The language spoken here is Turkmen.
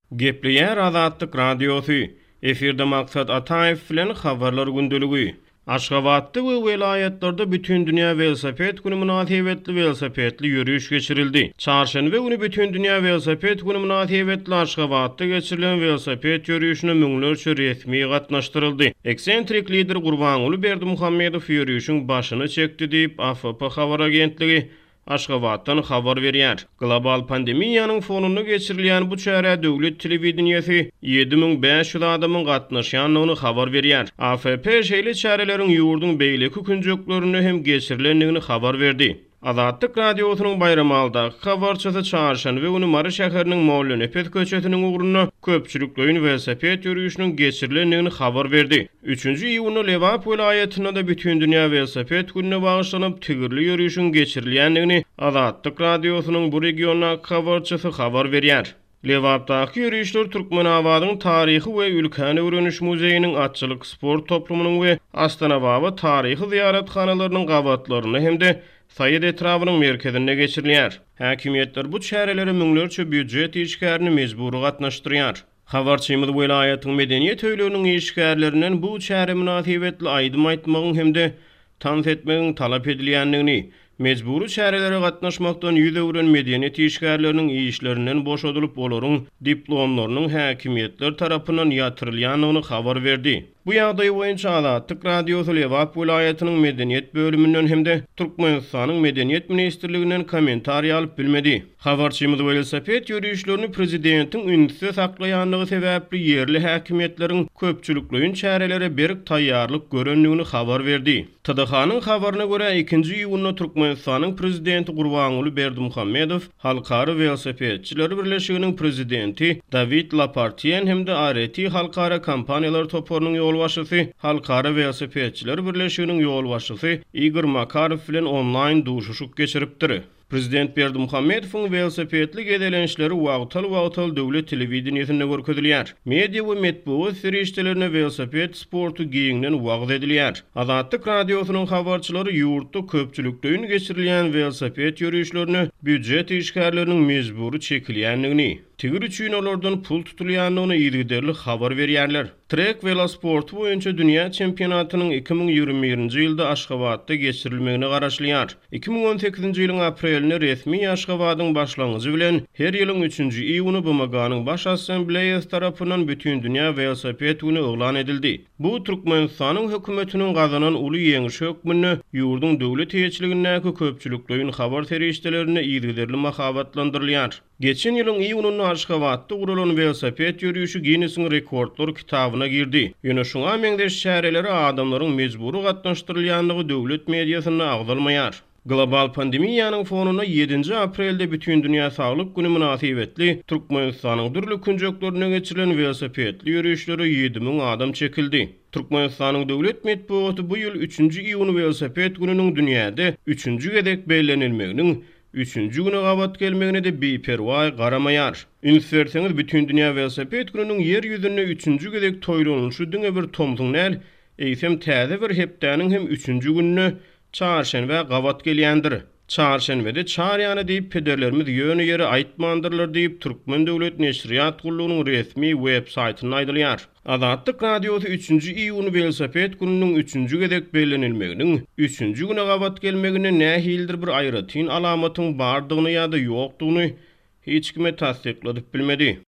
Gepleýär Azatlyk radiosu. Eferde maksat Ataev bilen habarlar gündüligi. Aşgabatda we welaýatlarda bütün dünýä velosiped güni münasibetli velosipedli ýürüýüş geçirildi. Çarşanba güni bütün dünýä velosiped güni münasibetli Aşgabatda geçirilen velosiped ýürüýüşine müňlerçe resmi gatnaşdyryldy. Eksentrik lider Gurbanuly Berdimuhammedow ýürüýüşiň başyny çekdi diýip AFP habar agentligi Aşgabatdan habar berýär. Global pandemiýanyň fonunda geçirilýän bu çäre döwlet telewizionyasy 7500 adamyň gatnaşýanyny habar berýär. AFP şeýle çäreleriň ýurdun beýleki künjeklerini hem geçirilendigini habar berdi. Azatlyk radiosynyň bayramalda habarçysy çarşanba güni Mary şäheriniň Mollönepet köçetiniň ugruna köpçülikleýin velosiped ýürüýüşiniň geçirilendigini habar berdi. 3-nji iýuny Lewap welaýatyna da bütün dünýä velosiped gününe bagyşlanyp tigirli ýürüýüşiň geçirilýändigini Azatlyk radiosynyň bu regiona habarçysy habar berýär. Lewapdaky ýürüýüşler Türkmenabadyň taryhy we ülkäni öwreniş muzeýiniň atçylyk sport toplumynyň we Astanababa taryhy ziyaretkhanalarynyň gabatlaryny hemde Saýyt etrawynyň merkezinde geçirilýär. Häkimiýetler bu çäreleri müňlerçe büdjet işgärini mejburi gatnaşdyrýar. Habarçymyz welaýatyň medeniýet öýleriniň işgärlerinden bu çäre münasibetli aýdym aýtmagyň hemde tanys etmegiň talap edilýändigini, mejburi çärelere gatnaşmakdan ýüz öwren medeniýet işgärleriniň işlerinden boşadylyp olaryň diplomlarynyň häkimiýetler tarapyndan ýatyrylýanyny habar berdi. Bu ýagdaý boýunça Azatlyk radiosu Lewap welaýatynyň medeniýet bölümünden hemde Türkmenistanyň medeniýet ministrliginden kommentariýa alyp bilmedi. Habarçymyz velosiped ýürüýüşlerini prezidentiň ünsüz saklaýanlygy sebäpli ýerli häkimiýetleriň köpçülikleýin çärelere berk taýýarlyk görenligini habar berdi. TDH-nyň habaryna görä 2-nji iýunda Türkmenistanyň prezidenti Gurbanuly Berdimuhammedow Halkara Velosipedçiler Birleşiginiň prezidenti David Lapartien hemde ART halkara kampaniýalar toparynyň ýolbaşçysy Halkara Velosipedçiler Birleşiginiň ýolbaşçysy Igor Makarov bilen online duşuşuk geçiripdir. Prezident Berdimuhammedowyň velosipedli gedelenişleri wagtal döwlet telewizionyasynda görkezilýär. Media we medeniýet serişdelerine velosiped sportu giýiňden wagt edilýär. Azatlyk radiosynyň habarçylary ýurtda köpçülikleýin geçirilýän velosiped ýürüýüşlerini büdjet işgärleriniň mejburi çekilýändigini, tigir üçin olardan pul tutulýanlygyny ýerli habar berýärler. Trek velosportu boýunça dünýä çempionatynyň 2021-nji ýylda Aşgabatda geçirilmegini garaşlýar. 2018-nji ýylyň apreline resmi Aşgabatyň başlangyjy bilen her ýylyň 3-nji iýuny BMG-nyň baş assambleýasy tarapyndan bütün dünýä velosiped güni oglan edildi. Bu Türkmenistanyň hökümetiniň gazanan uly ýeňiş hökmüni ýurdun döwlet heýetçiligindäki köpçülikleýin habar serişdelerine ýerli mahabatlandyrylýar. Geçen ýylyň iýunyny Aşgabatda guralan velosiped ýürüýüşi Guinness rekordlar kitabyna girdi. Ýöne şuňa meňdeş çäreleri adamlaryň mejburi gatnaşdyrylýanlygy döwlet mediasyna agdalmaýar. Global pandemiýanyň fonuna 7-nji aprelde bütün dünýä saglyk güni münasibetli Türkmenistanyň dürli künjeklerine geçirilen velosipedli ýürüýüşlere 7000 adam çekildi. Türkmenistanyň döwlet medeniýeti bu ýyl 3-nji iýuny velosiped gününiň dünýäde 3-nji gedek beýlenilmeginiň 3-nji güne gabat gelmegine de beperwa garamaýar. Ünsverseňiz bütün dünýä velosiped gününiň ýer ýüzünde 3-nji gedek toýlanýyşy diňe bir tomsyň näl, eýsem täze bir hepdäniň hem 3-nji gününe çarşanba gabat gelýändir. Çarşanbada çarýany diýip pederlerimiz ýöne ýere aýtmandyrlar diýip Türkmen döwlet neşriýat gullugynyň resmi web saýtyna aýdylýar. Azatlyk radiosy 3-nji iýuny velosiped gününiň 3-nji gedek beýlenilmeginiň 3-nji güne gabat gelmegine nähildir bir aýratyn alamatyň bardygyny ýa-da ýokdugyny hiç kime tasdikledik bilmedi.